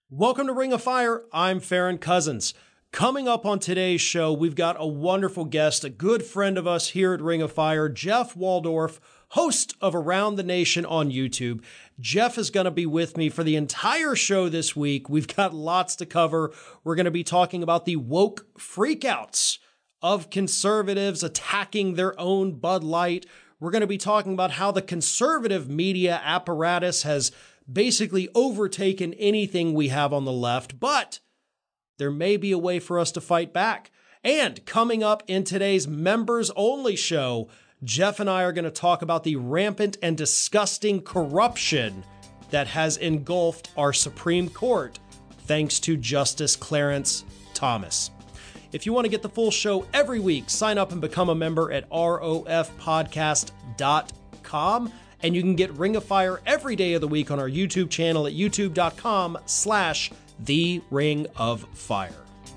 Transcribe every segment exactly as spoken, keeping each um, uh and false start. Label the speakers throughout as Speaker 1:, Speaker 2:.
Speaker 1: Welcome to Ring of Fire. I'm Farron Cousins. Coming up on today's show, we've got a wonderful guest, a good friend of us here at Ring of Fire, Jeff Waldorf, host of Around the Nation on YouTube. Jeff is going to be with me for the entire show this week. We've got lots to cover. We're going to be talking about the woke freakouts of conservatives attacking their own Bud Light. We're going to be talking about how the conservative media apparatus has basically overtaken anything we have on the left, but there may be a way for us to fight back. And coming up in today's members only show, Jeff and I are going to talk about the rampant and disgusting corruption that has engulfed our Supreme Court, thanks to Justice Clarence Thomas. If you want to get the full show every week, sign up and become a member at R O F podcast dot com. And you can get Ring of Fire every day of the week on our YouTube channel at youtube.com slash The Ring of Fire.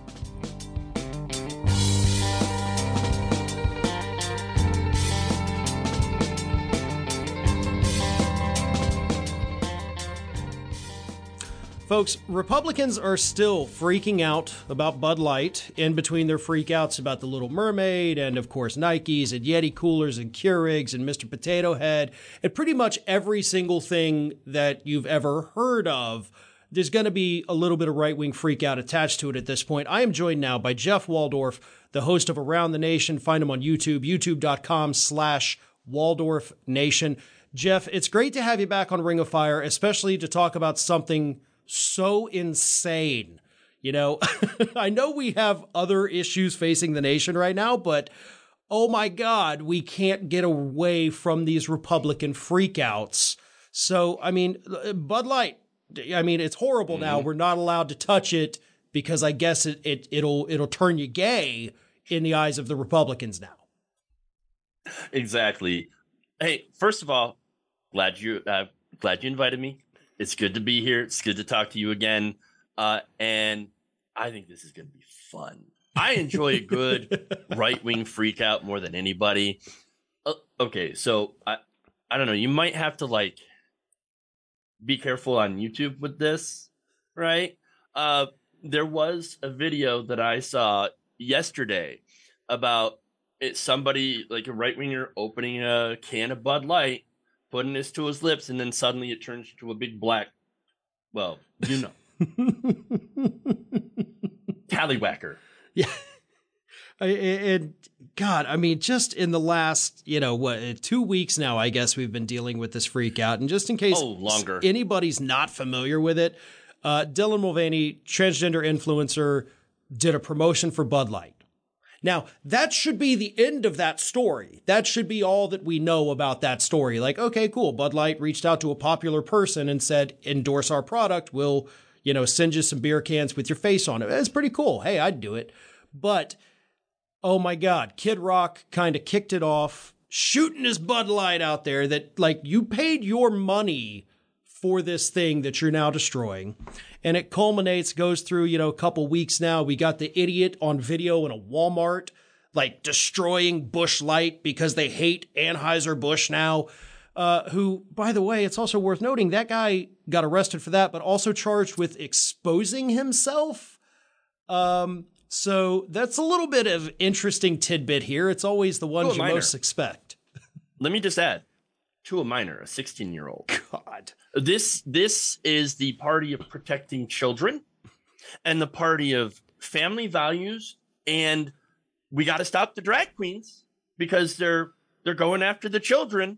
Speaker 1: Folks, Republicans are still freaking out about Bud Light in between their freakouts about the Little Mermaid and, of course, Nikes and Yeti coolers and Keurigs and Mister Potato Head and pretty much every single thing that you've ever heard of. There's going to be a little bit of right-wing freakout attached to it at this point. I am joined now by Jeff Waldorf, the host of Around the Nation. Find him on YouTube, youtube.com slash Waldorf Nation. Jeff, it's great to have you back on Ring of Fire, especially to talk about something so insane. You know, I know we have other issues facing the nation right now, but oh my God, we can't get away from these Republican freakouts. So, I mean, Bud Light, I mean, it's horrible now. Mm-hmm. We're not allowed to touch it because I guess it, it, it'll, it'll turn you gay in the eyes of the Republicans now.
Speaker 2: Exactly. Hey, first of all, glad you, uh, glad you invited me. It's good to be here. It's good to talk to you again. Uh, and I think this is going to be fun. I enjoy a good right-wing freakout more than anybody. Uh, okay, so I, I don't know. You might have to, like, be careful on YouTube with this, right? Uh, there was a video that I saw yesterday about it, somebody, like a right-winger, opening a can of Bud Light, putting this to his lips, and then suddenly it turns into a big black, well, you know, tallywhacker.
Speaker 1: Yeah. And God, I mean, just in the last, you know, what, two weeks now, I guess we've been dealing with this freak out. And just in case
Speaker 2: oh, longer.
Speaker 1: anybody's not familiar with it, uh, Dylan Mulvaney, transgender influencer, did a promotion for Bud Light. Now, that should be the end of that story. That should be all that we know about that story. Like, okay, cool. Bud Light reached out to a popular person and said, endorse our product. We'll, you know, send you some beer cans with your face on it. It's pretty cool. Hey, I'd do it. But, oh my God, Kid Rock kind of kicked it off, shooting his Bud Light out there that, like, you paid your money for this thing that you're now destroying. And it culminates, goes through, you know, a couple weeks now. We got the idiot on video in a Walmart, like destroying Busch Light because they hate Anheuser-Busch now, uh, who, by the way, it's also worth noting that guy got arrested for that, but also charged with exposing himself. Um, so that's a little bit of interesting tidbit here. It's always the ones you most expect.
Speaker 2: Let me just add, to a minor, a sixteen-year-old.
Speaker 1: God.
Speaker 2: This this is the party of protecting children and the party of family values, and we got to stop the drag queens because they're they're going after the children.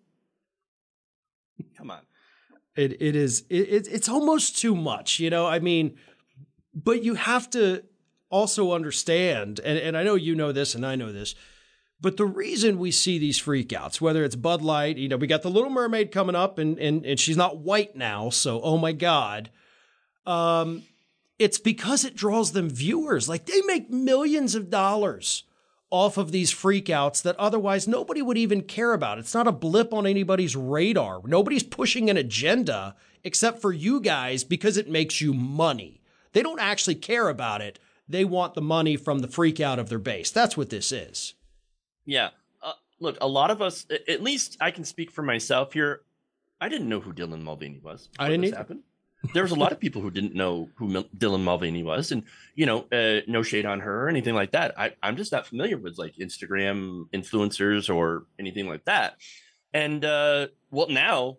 Speaker 2: Come on.
Speaker 1: It it is it, it's almost too much, you know? I mean, but you have to also understand, and, and I know you know this and I know this, but the reason we see these freakouts, whether it's Bud Light, you know, we got the Little Mermaid coming up and, and, and she's not white now. So, oh my God. Um, it's because it draws them viewers. Like they make millions of dollars off of these freakouts that otherwise nobody would even care about. It's not a blip on anybody's radar. Nobody's pushing an agenda except for you guys because it makes you money. They don't actually care about it. They want the money from the freakout of their base. That's what this is.
Speaker 2: Yeah. Uh, look, a lot of us, at least I can speak for myself here. I didn't know who Dylan Mulvaney was.
Speaker 1: I didn't
Speaker 2: this
Speaker 1: either.
Speaker 2: Happened. There was a lot of people who didn't know who Mil- Dylan Mulvaney was, and you know, uh, no shade on her or anything like that. I, I'm just not familiar with like Instagram influencers or anything like that. And uh, well, now,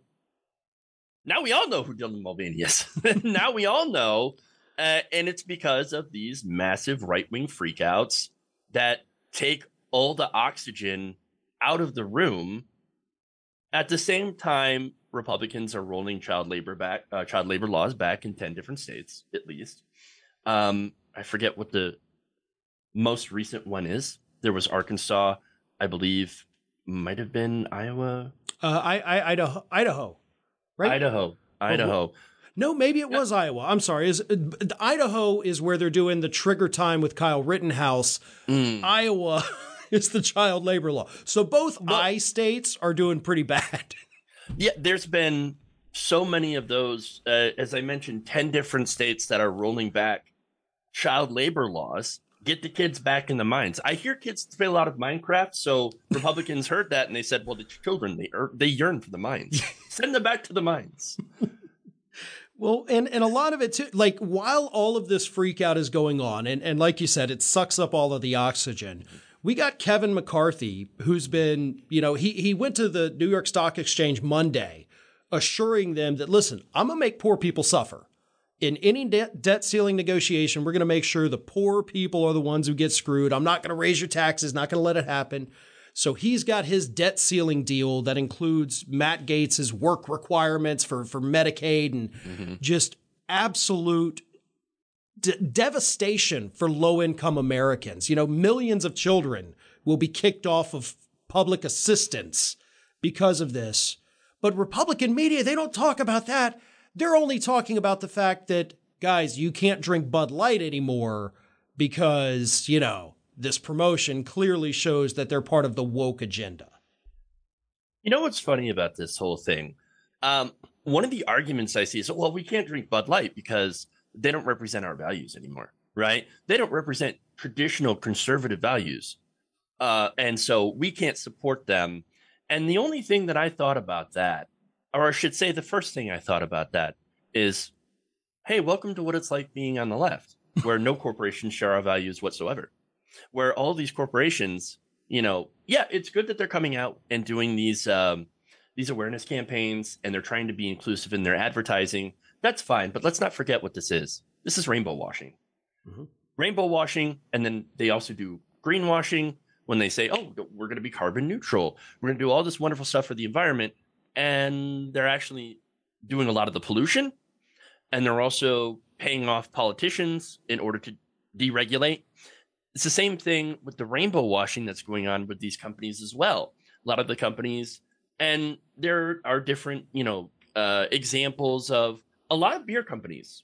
Speaker 2: now we all know who Dylan Mulvaney is. Now we all know, uh, and it's because of these massive right wing freakouts that take all the oxygen out of the room. At the same time, Republicans are rolling child labor back, uh, child labor laws back in ten different states, at least. Um, I forget what the most recent one is. There was Arkansas, I believe, might have been Iowa,
Speaker 1: Uh, I, I, Idaho, Idaho, right?
Speaker 2: Idaho, Idaho.
Speaker 1: No, maybe it was Iowa. I'm sorry. Is uh, Idaho is where they're doing the trigger time with Kyle Rittenhouse.
Speaker 2: Mm.
Speaker 1: Iowa is the child labor law. So both
Speaker 2: Well,
Speaker 1: I states are doing pretty bad.
Speaker 2: Yeah, there's been so many of those, uh, as I mentioned, ten different states that are rolling back child labor laws. Get the kids back in the mines. I hear kids fail out of Minecraft, so Republicans heard that and they said, well, the children, they er- they yearn for the mines. Send them back to the mines.
Speaker 1: Well, and, and a lot of it too, like while all of this freak out is going on, and, and like you said, it sucks up all of the oxygen. We got Kevin McCarthy, who's been, you know, he, he went to the New York Stock Exchange Monday, assuring them that, listen, I'm going to make poor people suffer. In any de- debt ceiling negotiation, we're going to make sure the poor people are the ones who get screwed. I'm not going to raise your taxes, not going to let it happen. So he's got his debt ceiling deal that includes Matt Gaetz's work requirements for, for Medicaid and mm-hmm. just absolute de- devastation for low-income Americans. You know, millions of children will be kicked off of public assistance because of this. But Republican media, they don't talk about that. They're only talking about the fact that, guys, you can't drink Bud Light anymore because, you know, this promotion clearly shows that they're part of the woke agenda.
Speaker 2: You know what's funny about this whole thing? Um, one of the arguments I see is, well, we can't drink Bud Light because they don't represent our values anymore, right? They don't represent traditional conservative values. Uh, and so we can't support them. And the only thing that I thought about that, or I should say the first thing I thought about that is, hey, welcome to what it's like being on the left, where no corporations share our values whatsoever, where all these corporations, you know, yeah, it's good that they're coming out and doing these um, these awareness campaigns and they're trying to be inclusive in their advertising. That's fine. But let's not forget what this is. This is rainbow washing. Mm-hmm. Rainbow washing. And then they also do greenwashing when they say, oh, we're going to be carbon neutral. We're going to do all this wonderful stuff for the environment. And they're actually doing a lot of the pollution. And they're also paying off politicians in order to deregulate. It's the same thing with the rainbow washing that's going on with these companies as well. A lot of the companies, and there are different, you know, uh, examples of a lot of beer companies,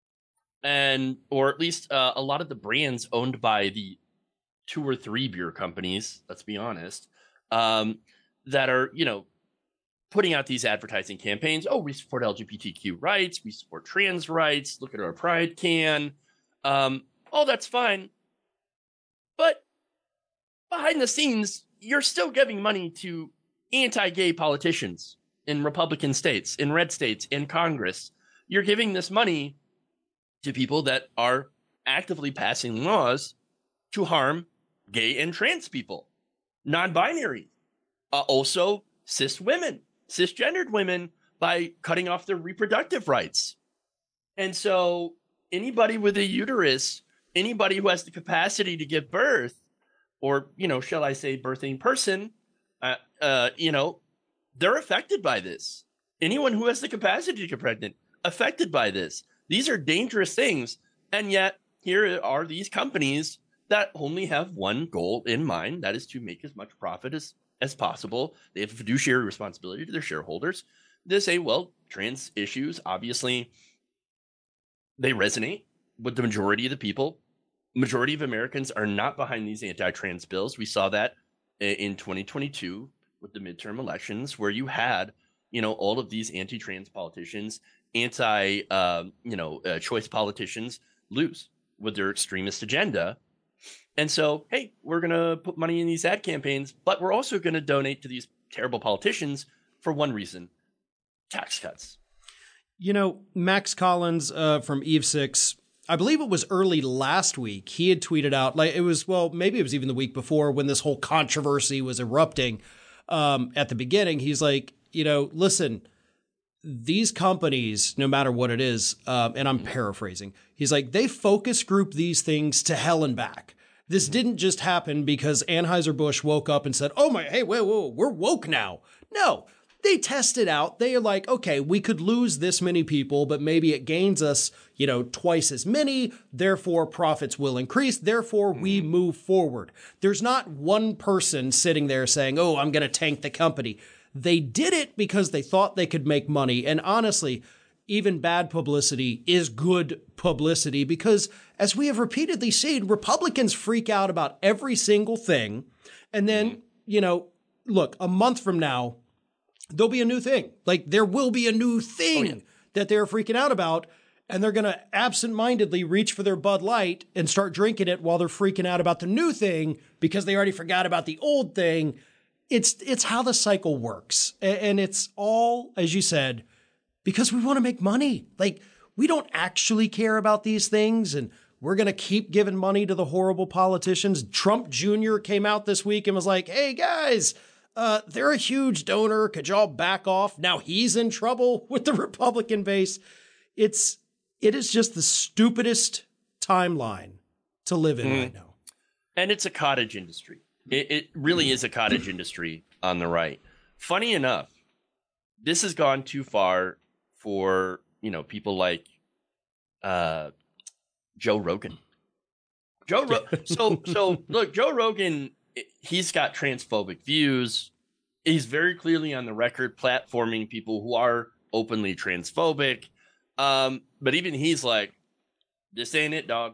Speaker 2: and or at least uh, a lot of the brands owned by the two or three beer companies, let's be honest, um, that are, you know, putting out these advertising campaigns. Oh, we support L G B T Q rights. We support trans rights. Look at our Pride can. Um, oh, that's fine. But behind the scenes, you're still giving money to anti-gay politicians in Republican states, in red states, in Congress. You're giving this money to people that are actively passing laws to harm gay and trans people, non-binary, uh, also cis women, cisgendered women, by cutting off their reproductive rights. And so anybody with a uterus, anybody who has the capacity to give birth, or, you know, shall I say birthing person, uh, uh, you know, they're affected by this. Anyone who has the capacity to get pregnant, affected by this. These are dangerous things. And yet here are these companies that only have one goal in mind. That is to make as much profit as, as possible. They have a fiduciary responsibility to their shareholders. They say, well, trans issues, obviously, they resonate with the majority of the people. Majority of Americans are not behind these anti-trans bills. We saw that in twenty twenty-two with the midterm elections, where you had, you know, all of these anti-trans politicians, anti, uh, you know, uh, choice politicians lose with their extremist agenda. And so, hey, we're going to put money in these ad campaigns, but we're also going to donate to these terrible politicians for one reason: tax cuts.
Speaker 1: You know, Max Collins uh, from Eve six, I believe it was early last week, he had tweeted out, like it was, well, maybe it was even the week before when this whole controversy was erupting um, at the beginning. He's like, you know, listen, these companies, no matter what it is, um, and I'm paraphrasing, he's like, they focus group these things to hell and back. This didn't just happen because Anheuser-Busch woke up and said, oh my, hey, whoa, whoa, we're woke now. No, they tested out. They are like, okay, we could lose this many people, but maybe it gains us, you know, twice as many. Therefore, profits will increase. Therefore, we move forward. There's not one person sitting there saying, oh, I'm going to tank the company. They did it because they thought they could make money. And honestly, even bad publicity is good publicity because, as we have repeatedly seen, Republicans freak out about every single thing. And then, you know, look, a month from now, there'll be a new thing. Like, there will be a new thing oh, yeah. that they're freaking out about. And they're going to absentmindedly reach for their Bud Light and start drinking it while they're freaking out about the new thing because they already forgot about the old thing. It's it's how the cycle works. And it's all, as you said, because we want to make money. Like, we don't actually care about these things, and we're going to keep giving money to the horrible politicians. Trump Junior came out this week and was like, hey, guys, uh, they're a huge donor. Could y'all back off? Now he's in trouble with the Republican base. It's it is just the stupidest timeline to live in mm. right now.
Speaker 2: And it's a cottage industry. It, it really is a cottage industry on the right. Funny enough, this has gone too far for, you know, people like uh, Joe Rogan. Joe, Ro- so so look, Joe Rogan, he's got transphobic views. He's very clearly on the record platforming people who are openly transphobic. Um, but even he's like, this ain't it, dog.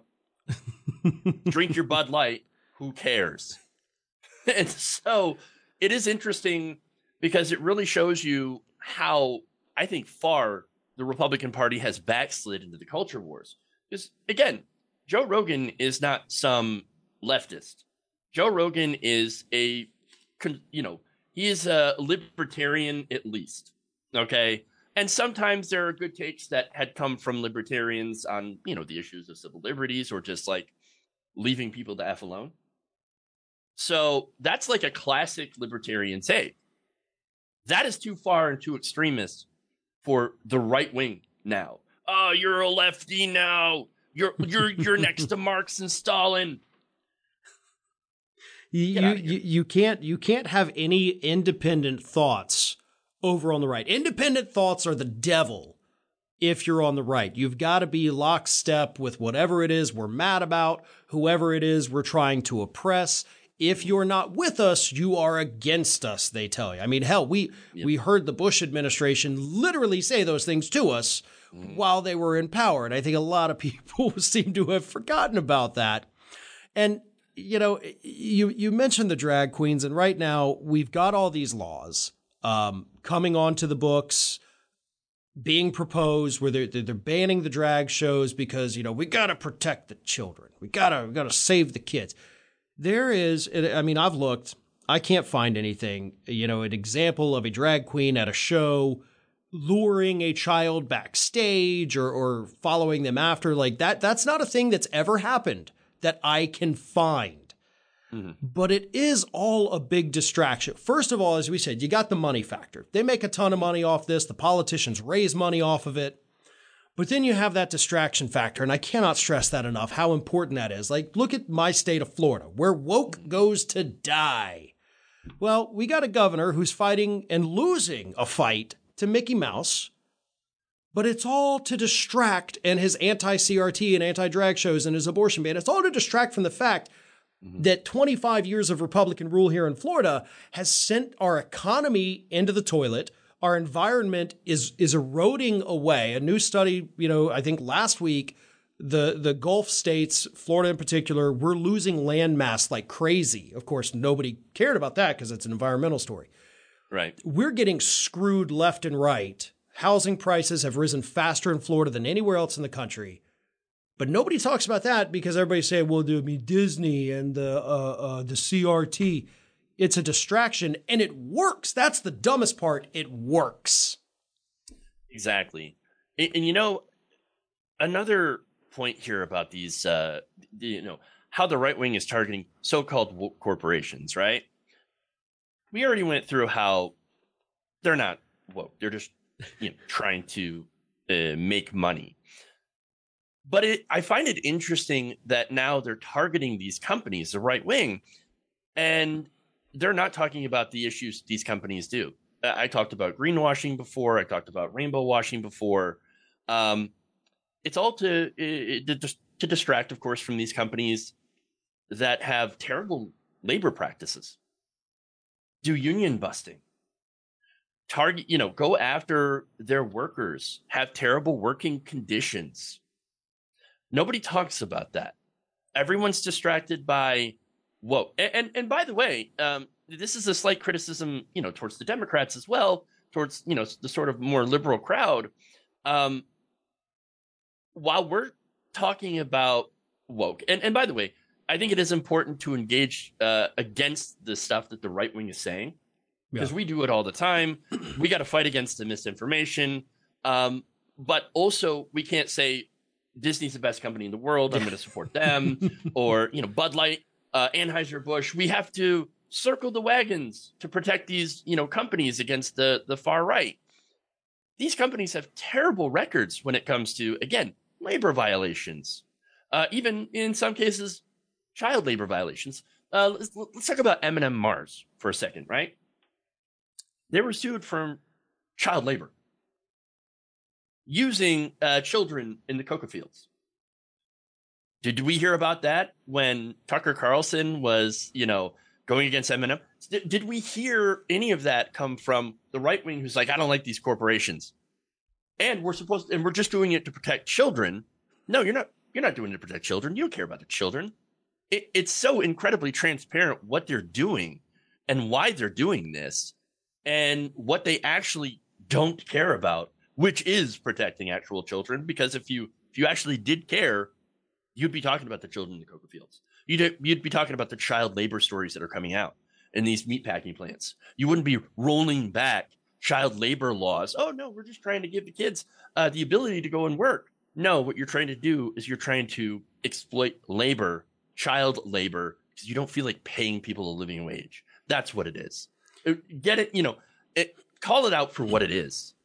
Speaker 2: Drink your Bud Light. Who cares? And so it is interesting because it really shows you how, I think, far the Republican Party has backslid into the culture wars. Because, again, Joe Rogan is not some leftist. Joe Rogan is a, you know, he is a libertarian at least, okay? And sometimes there are good takes that had come from libertarians on, you know, the issues of civil liberties or just, like, leaving people the F alone. So that's like a classic libertarian take. That is too far and too extremist for the right wing now. Oh, you're a lefty now. You're you're you're next to Marx and Stalin.
Speaker 1: You you, you can't you can't have any independent thoughts over on the right. Independent thoughts are the devil if you're on the right. You've got to be lockstep with whatever it is we're mad about, whoever it is we're trying to oppress. If you're not with us, you are against us, they tell you. I mean, hell, we yep. we heard the Bush administration literally say those things to us mm. while they were in power. And I think a lot of people seem to have forgotten about that. And, you know, you, you mentioned the drag queens, and right now we've got all these laws um, coming onto the books, being proposed where they're, they're banning the drag shows because, you know, we got to protect the children. We got to we got to save the kids. There is, I mean, I've looked, I can't find anything, you know, an example of a drag queen at a show luring a child backstage or, or following them after like that. That's not a thing that's ever happened that I can find. Mm-hmm. But it is all a big distraction. First of all, as we said, you got the money factor. They make a ton of money off this. The politicians raise money off of it. But then you have that distraction factor, and I cannot stress that enough, how important that is. Like, look at my state of Florida, where woke goes to die. Well, we got a governor who's fighting and losing a fight to Mickey Mouse, but it's all to distract, and his anti-C R T and anti-drag shows and his abortion ban, it's all to distract from the fact mm-hmm. that twenty-five years of Republican rule here in Florida has sent our economy into the toilet. Our environment is is eroding away. A new study, you know, I think last week, the, the Gulf states, Florida in particular, we're losing land mass like crazy. Of course, nobody cared about that because it's an environmental story.
Speaker 2: Right.
Speaker 1: We're getting screwed left and right. Housing prices have risen faster in Florida than anywhere else in the country. But nobody talks about that because everybody's saying, well, there'll be Disney and the, uh, uh, the C R T. It's a distraction, and it works. That's the dumbest part. It works.
Speaker 2: Exactly. And, and you know, another point here about these, uh, you know, how the right wing is targeting so-called woke corporations, right? We already went through how they're not woke; they're just, you know, trying to uh, make money. But it, I find it interesting that now they're targeting these companies, the right wing, and they're not talking about the issues these companies do. I talked about greenwashing before. I talked about rainbow washing before. Um, it's all to, to to distract, of course, from these companies that have terrible labor practices, do union busting, target, you know, go after their workers, have terrible working conditions. Nobody talks about that. Everyone's distracted by, whoa. And, and, and by the way, um, this is a slight criticism, you know, towards the Democrats as well, towards, you know, the sort of more liberal crowd. Um, while we're talking about woke, and, and by the way, I think it is important to engage uh, against the stuff that the right wing is saying, because yeah. we do it all the time. We got to fight against the misinformation. Um, but also we can't say Disney's the best company in the world, I'm going to support them, or, you know, Bud Light, uh, Anheuser-Busch. We have to circle the wagons to protect these, you know, companies against the, the far right. These companies have terrible records when it comes to, again, labor violations, uh, even in some cases, child labor violations. Uh, let's, let's talk about M and M Mars for a second, right? They were sued for child labor, using uh, children in the cocoa fields. Did we hear about that when Tucker Carlson was, you know, going against M and M? Did, did we hear any of that come from the right wing who's like, I don't like these corporations, and we're supposed and we're just doing it to protect children? No, you're not. You're not doing it to protect children. You don't care about the children. It, it's so incredibly transparent what they're doing and why they're doing this and what they actually don't care about, which is protecting actual children. Because if you if you actually did care, you'd be talking about the children in the cocoa fields. You'd, you'd be talking about the child labor stories that are coming out in these meatpacking plants. You wouldn't be rolling back child labor laws. Oh, no, we're just trying to give the kids uh, the ability to go and work. No, what you're trying to do is you're trying to exploit labor, child labor, because you don't feel like paying people a living wage. That's what it is. Get it, you know, it, call it out for what it is.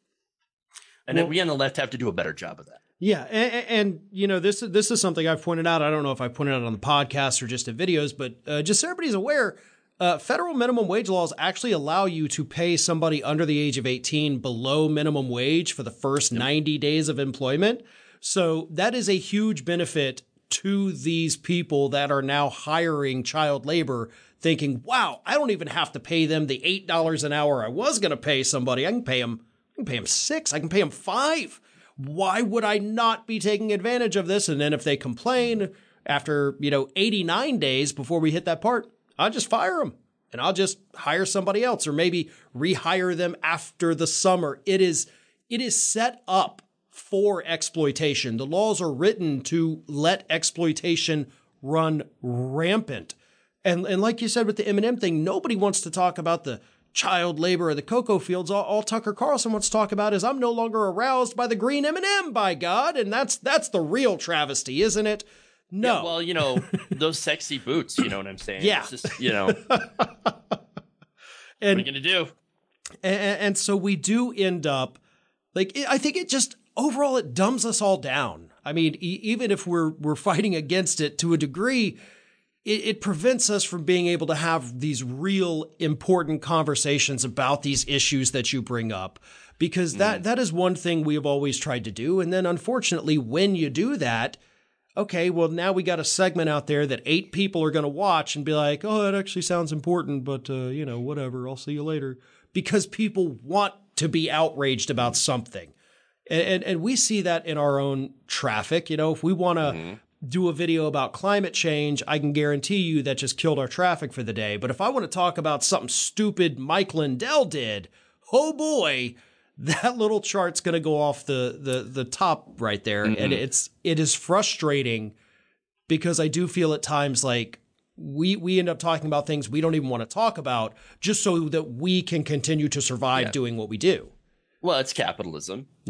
Speaker 2: And well, then we on the left have to do a better job of that.
Speaker 1: Yeah, and, and you know, this this is something I've pointed out. I don't know if I pointed out on the podcast or just in videos, but uh, just so everybody's aware, uh, federal minimum wage laws actually allow you to pay somebody under the age of eighteen below minimum wage for the first yep. ninety days of employment. So that is a huge benefit to these people that are now hiring child labor, thinking, wow, I don't even have to pay them the eight dollars an hour I was going to pay somebody. I can pay them, I can pay them six, I can pay them five. Why would I not be taking advantage of this? And then if they complain after, you know, eighty-nine days before we hit that part, I'll just fire them and I'll just hire somebody else, or maybe rehire them after the summer. It is, it is set up for exploitation. The laws are written to let exploitation run rampant. And, and like you said with the M and M thing, nobody wants to talk about the child labor of the cocoa fields. All, all Tucker Carlson wants to talk about is, I'm no longer aroused by the green M and M, by God. And that's that's the real travesty, isn't it? No.
Speaker 2: Yeah, well, you know, those sexy boots, you know what I'm saying?
Speaker 1: Yeah.
Speaker 2: It's just, you know, and, what are you going to do?
Speaker 1: And, and so we do end up, like, I think it just, overall, it dumbs us all down. I mean, e- even if we're we're fighting against it to a degree, it, it prevents us from being able to have these real important conversations about these issues that you bring up, because that mm. that is one thing we have always tried to do. And then, unfortunately, when you do that, okay, well, now we got a segment out there that eight people are going to watch and be like, oh, that actually sounds important, but, uh, you know, whatever, I'll see you later. Because people want to be outraged about something. And, and, and we see that in our own traffic. You know, if we want to mm-hmm. do a video about climate change, I can guarantee you that just killed our traffic for the day. But if I want to talk about something stupid Mike Lindell did, oh boy, that little chart's going to go off the, the, the top right there. Mm-hmm. And it's, it is frustrating, because I do feel at times like we, we end up talking about things we don't even want to talk about, just so that we can continue to survive yeah. doing what we do.
Speaker 2: Well, it's capitalism.
Speaker 1: Yeah.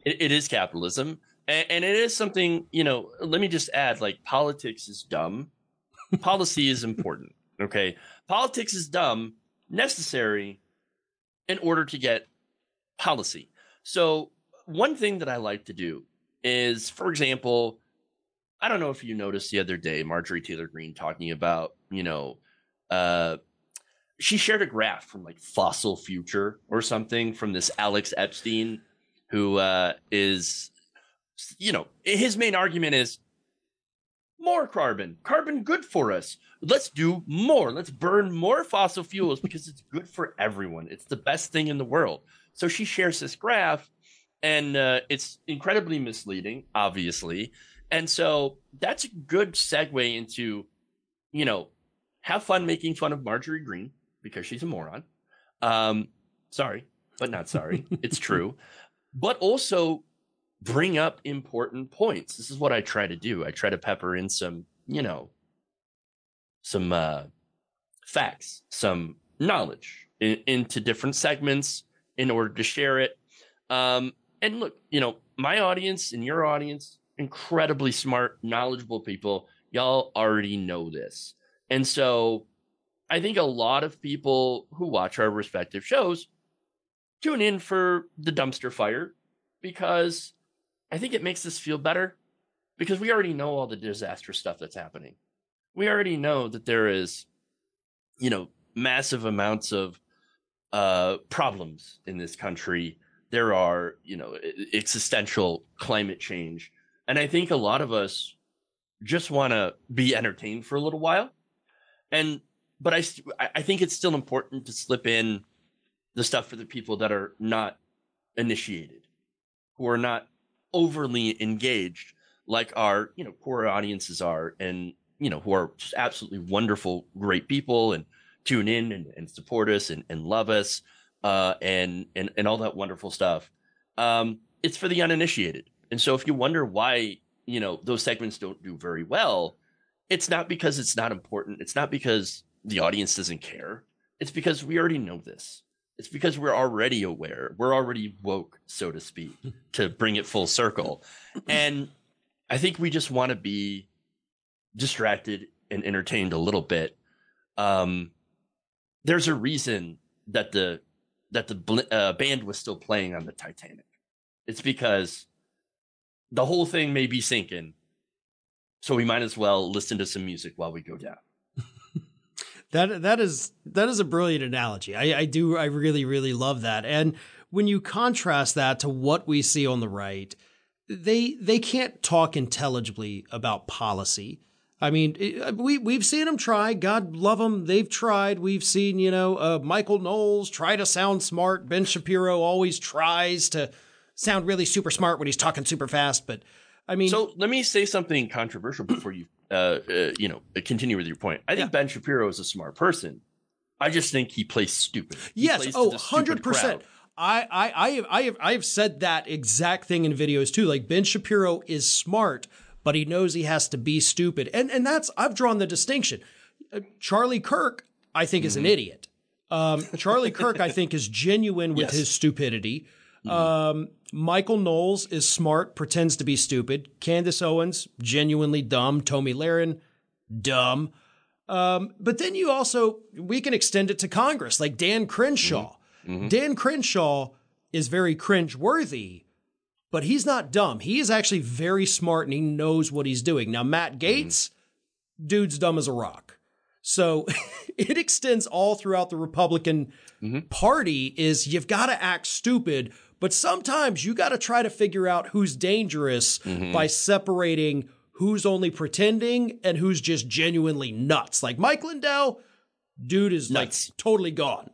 Speaker 2: It, it is capitalism. And, and it is something, you know, let me just add, like, politics is dumb. Policy is important. Okay. Politics is dumb, necessary in order to get policy. So one thing that I like to do is, for example, I don't know if you noticed the other day, Marjorie Taylor Greene talking about, you know, uh, she shared a graph from like Fossil Future or something from this Alex Epstein, who uh, is, you know, his main argument is more carbon, carbon good for us. Let's do more. Let's burn more fossil fuels because it's good for everyone. It's the best thing in the world. So she shares this graph, and uh, it's incredibly misleading, obviously. And so that's a good segue into, you know, have fun making fun of Marjorie Greene because she's a moron. Um, sorry, but not sorry. It's true. But also bring up important points. This is what I try to do. I try to pepper in some, you know, some uh, facts, some knowledge in, into different segments in order to share it. Um, and look, you know, my audience and your audience, incredibly smart, knowledgeable people. Y'all already know this. And so I think a lot of people who watch our respective shows tune in for the dumpster fire because I think it makes us feel better because we already know all the disastrous stuff that's happening. We already know that there is, you know, massive amounts of uh, problems in this country. There are, you know, existential climate change. And I think a lot of us just want to be entertained for a little while. And, but I, I think it's still important to slip in the stuff for the people that are not initiated, who are not overly engaged like our, you know, core audiences are, and, you know, who are just absolutely wonderful, great people and tune in and, and support us and, and love us uh, and, and, and all that wonderful stuff. Um, it's for the uninitiated. And so if you wonder why, you know, those segments don't do very well, it's not because it's not important. It's not because the audience doesn't care. It's because we already know this. It's because we're already aware. We're already woke, so to speak, to bring it full circle. And I think we just want to be distracted and entertained a little bit. Um, there's a reason that the that the bl- uh, band was still playing on the Titanic. It's because the whole thing may be sinking, so we might as well listen to some music while we go down.
Speaker 1: That that is that is a brilliant analogy. I, I do I really really love that. And when you contrast that to what we see on the right, they they can't talk intelligibly about policy. I mean, we we've seen them try. God love them. They've tried. We've seen, you know, uh, Michael Knowles try to sound smart. Ben Shapiro always tries to sound really super smart when he's talking super fast. But I mean,
Speaker 2: so let me say something controversial before you, uh, uh, you know, continue with your point. I think yeah. Ben Shapiro is a smart person. I just think he plays stupid. He
Speaker 1: yes.
Speaker 2: Plays
Speaker 1: Oh, one hundred percent. I, I, I have, I have, I have said that exact thing in videos too. Like Ben Shapiro is smart, but he knows he has to be stupid. And, and that's, I've drawn the distinction. Uh, Charlie Kirk, I think, mm-hmm. is an idiot. Um, Charlie Kirk, I think, is genuine with yes. his stupidity. Mm-hmm. Um, Michael Knowles is smart, pretends to be stupid. Candace Owens, genuinely dumb. Tomi Lahren, dumb. Um, but then you also, we can extend it to Congress, like Dan Crenshaw. Mm-hmm. Mm-hmm. Dan Crenshaw is very cringe-worthy, but he's not dumb. He is actually very smart and he knows what he's doing. Now, Matt Gaetz, mm-hmm. dude's dumb as a rock. So it extends all throughout the Republican mm-hmm. Party is you've got to act stupid, but sometimes you got to try to figure out who's dangerous mm-hmm. by separating who's only pretending and who's just genuinely nuts. Like Mike Lindell, dude is nuts. Like totally gone.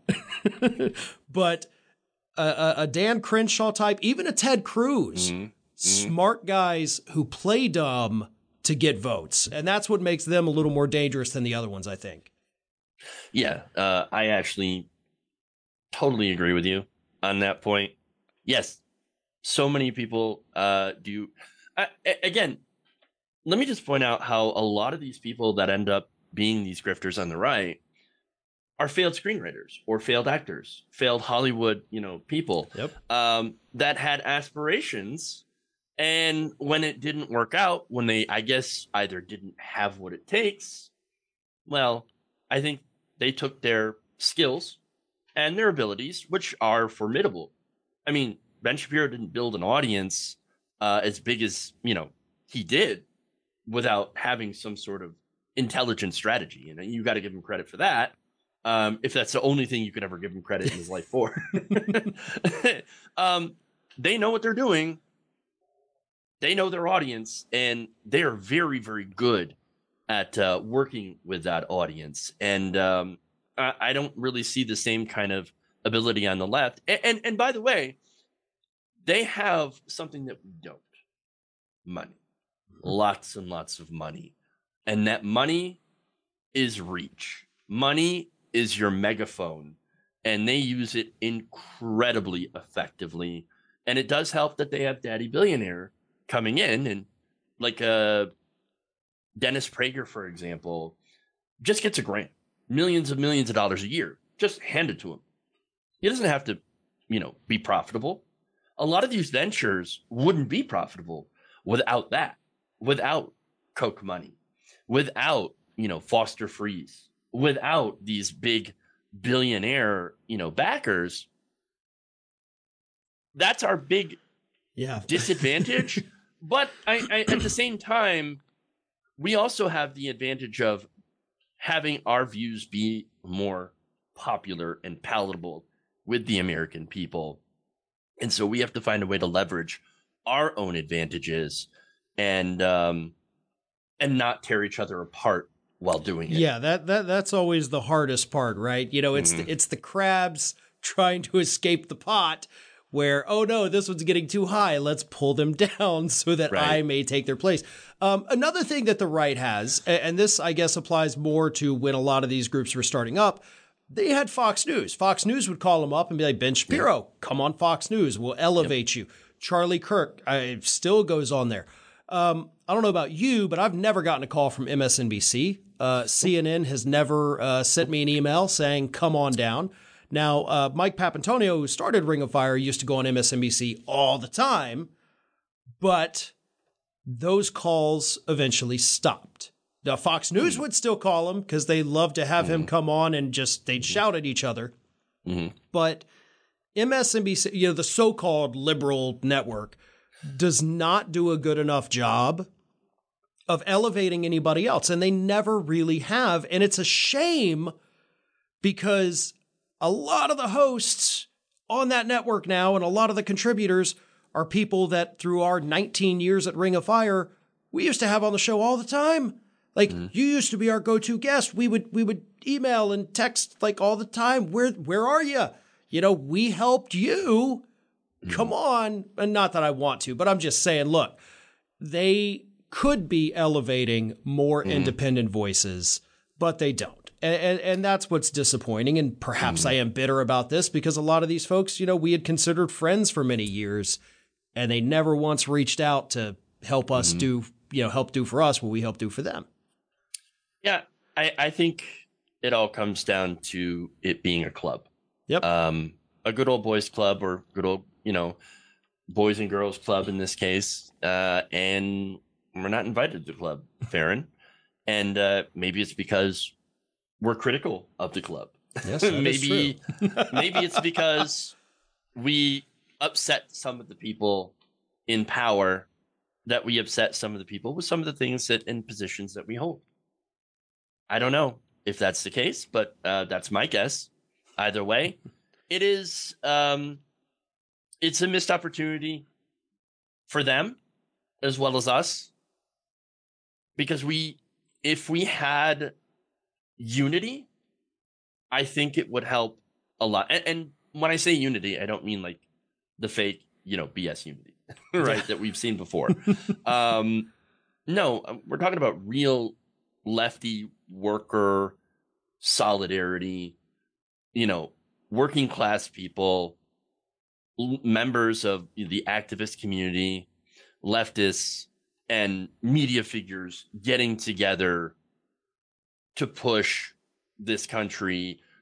Speaker 1: But a, a Dan Crenshaw type, even a Ted Cruz, mm-hmm. smart guys who play dumb to get votes. And that's what makes them a little more dangerous than the other ones, I think.
Speaker 2: Yeah, uh, I actually totally agree with you on that point. Yes, so many people uh, do. I, again, let me just point out how a lot of these people that end up being these grifters on the right are failed screenwriters or failed actors, failed Hollywood, you know, people
Speaker 1: Yep.
Speaker 2: um, that had aspirations. And when it didn't work out, when they, I guess, either didn't have what it takes, well, I think they took their skills and their abilities, which are formidable. I mean, Ben Shapiro didn't build an audience uh, as big as, you know, he did without having some sort of intelligent strategy. And you got to give him credit for that. Um, if that's the only thing you could ever give him credit in his life for. um, they know what they're doing. They know their audience, and they are very, very good at uh, working with that audience. And um, I, I don't really see the same kind of ability on the left. And, and, and by the way, they have something that we don't. Money. Lots and lots of money. And that money is reach. Money is your megaphone, and they use it incredibly effectively. And it does help that they have Daddy Billionaire coming in, and like uh, Dennis Prager, for example, just gets a grant, millions and millions of dollars a year, just hand it to him. He doesn't have to, you know, be profitable. A lot of these ventures wouldn't be profitable without that, without Koch money, without, you know, Foster Freeze, without these big billionaire, you know, backers. That's our big
Speaker 1: yeah.
Speaker 2: disadvantage. But I, I, at the same time, we also have the advantage of having our views be more popular and palatable with the American people. And so we have to find a way to leverage our own advantages and um, and not tear each other apart while doing it.
Speaker 1: Yeah, that that that's always the hardest part, right? You know, it's mm-hmm. the, it's the crabs trying to escape the pot where, oh no, this one's getting too high. Let's pull them down so that right. I may take their place. Um, another thing that the right has, and this I guess applies more to when a lot of these groups were starting up, they had Fox News. Fox News would call them up and be like, Ben Shapiro, yeah. come on Fox News. We'll elevate yep. you. Charlie Kirk I, still goes on there. Um, I don't know about you, but I've never gotten a call from M S N B C. Uh, C N N has never uh, sent me an email saying, come on down. Now, uh, Mike Papantonio, who started Ring of Fire, used to go on M S N B C all the time, but those calls eventually stopped. Now, Fox News mm-hmm. would still call him because they love to have mm-hmm. him come on and just, they'd mm-hmm. shout at each other. Mm-hmm. But M S N B C, you know, the so-called liberal network, does not do a good enough job of elevating anybody else. And they never really have. And it's a shame because a lot of the hosts on that network now and a lot of the contributors are people that through our nineteen years at Ring of Fire, we used to have on the show all the time. Like mm-hmm. you used to be our go-to guest. We would, we would email and text like all the time. Where, where are you? You know, we helped you. Come on. And not that I want to, but I'm just saying, look, they could be elevating more mm. independent voices, but they don't. And, and, and that's what's disappointing. And perhaps mm. I am bitter about this because a lot of these folks, you know, we had considered friends for many years and they never once reached out to help us mm. do, you know, help do for us what we help do for them.
Speaker 2: Yeah, I, I think it all comes down to it being a club.
Speaker 1: Yep.
Speaker 2: Um, a good old boys club or good old, you know, boys and girls club in this case. Uh, and we're not invited to the club, Farron. And uh, maybe it's because we're critical of the club.
Speaker 1: Yes, that
Speaker 2: maybe,
Speaker 1: is true.
Speaker 2: maybe it's because we upset some of the people in power, that we upset some of the people with some of the things that in positions that we hold. I don't know if that's the case, but uh, that's my guess. Either way, it is. Um, it's a missed opportunity for them as well as us, because we, if we had unity, I think it would help a lot. And, and when I say unity, I don't mean like the fake, you know, B S unity, right? That we've seen before. um, no, we're talking about real lefty worker solidarity, you know, working class people, l- members of the activist community, leftists, and media figures getting together to push this country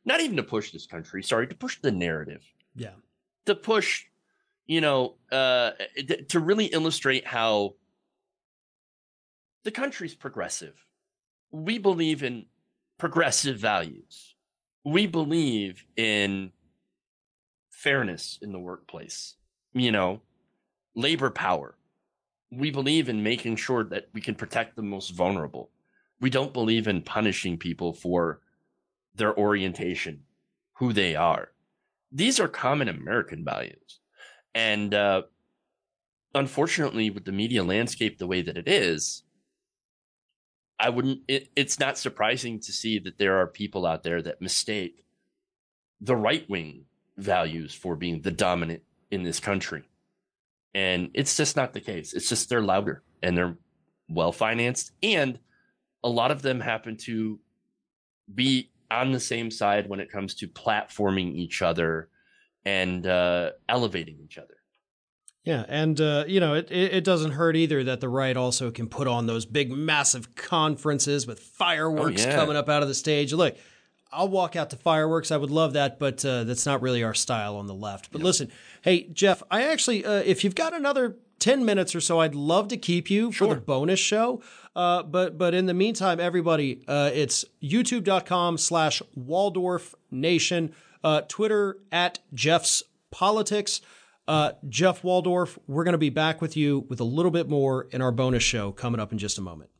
Speaker 2: not even to push this country, sorry, to push the narrative.
Speaker 1: Yeah.
Speaker 2: To push, you know, uh, to really illustrate how the country's progressive. We believe in progressive values. We believe in fairness in the workplace, you know, labor power. We believe in making sure that we can protect the most vulnerable. We don't believe in punishing people for their orientation, who they are. These are common American values. And uh, unfortunately, with the media landscape the way that it is, I wouldn't, it, it's not surprising to see that there are people out there that mistake the right-wing values for being the dominant in this country. And it's just not the case. It's just they're louder and they're well-financed. And a lot of them happen to be on the same side when it comes to platforming each other and uh, elevating each other.
Speaker 1: Yeah, and, uh, you know, it, it doesn't hurt either that the right also can put on those big, massive conferences with fireworks
Speaker 2: oh, yeah.
Speaker 1: coming up out of the stage. Look, I'll walk out to fireworks. I would love that, but uh, that's not really our style on the left. But
Speaker 2: Yep.
Speaker 1: listen, hey, Jeff, I actually, uh, if you've got another ten minutes or so, I'd love to keep you
Speaker 2: Sure.
Speaker 1: for the bonus show. Uh, but but in the meantime, everybody, uh, it's youtube.com slash Waldorf Nation, uh, Twitter at Jeff's Politics. Uh, Jeff Waldorf, we're going to be back with you with a little bit more in our bonus show coming up in just a moment.